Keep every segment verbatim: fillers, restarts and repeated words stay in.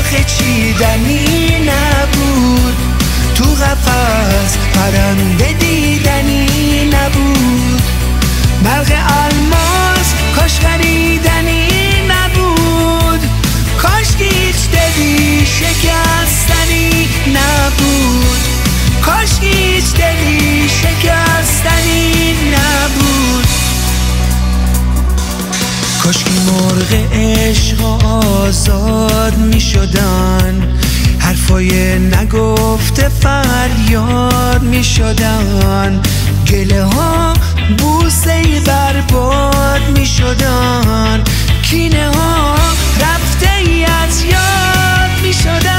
شاخه چیدنی نبود، تو قفس پرنده دیدنی نبود، برق الماس کاش خریدنی نبود، کاش هیچ دلی شکستنی نبود، کاش هیچ دلی شکستنی نبود. کاش که مرغ عشق آزاد می شدن، حرفای نگفته فریاد می شدن، گله ها بوسه برباد می شدن، کینه ها رفته ای از یاد می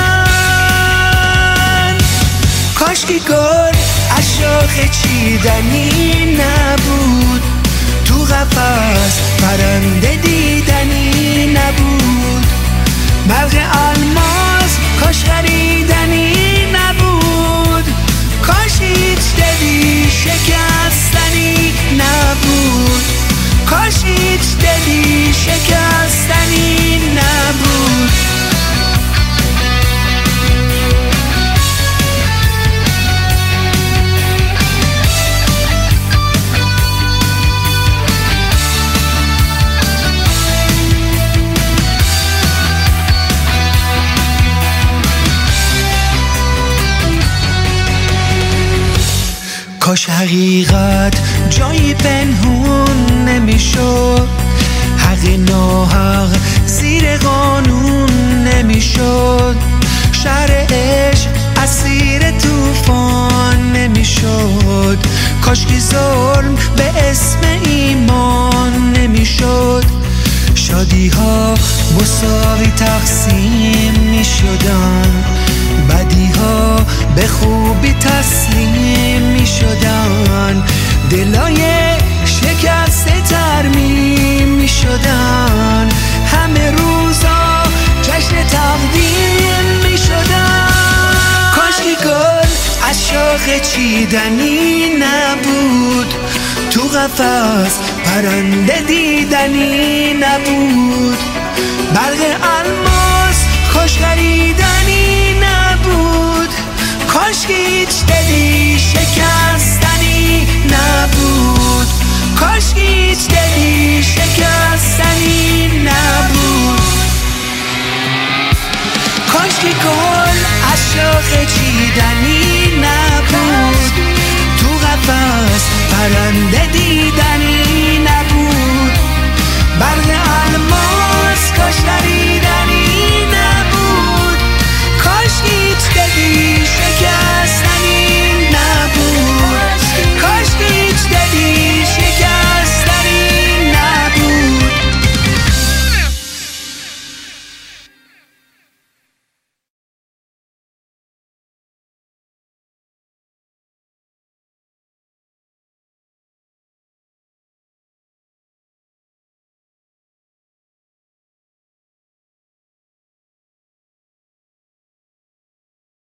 شدن. کاش که گل از شاخه چیدنی نبود، تو قفس پرنده دیدنی نبود، برق الماس کاش خریدنی نبود، کاش هیچ دلی شکستنی نبود، کاش هیچ دلی شکستنی نبود. کاش حقیقت جایی پنهون نمیشد، حق ناحق زیر قانون نمیشد، شهر عشق اسیر طوفان نمیشد، کاش که ظلم به اسم ایمان نمیشد، شادی ها مساوی تقسیم میشدن، بدی ها به خوبی تسلیم می شدن، دلای شکسته ترمیم می شدن، همه روزا جشن تقدیم می شدن. کاش که گل از شاخه چیدنی نبود، تو قفس پرنده دیدنی نبود، برق الماس کاش خریدنی نبود، کاش هیچ دلی شکستنی نبود، کاش هیچ دلی شکستنی نبود. کاش که گل از شاخه چیدنی نبود، تو قفس پرنده دیدنی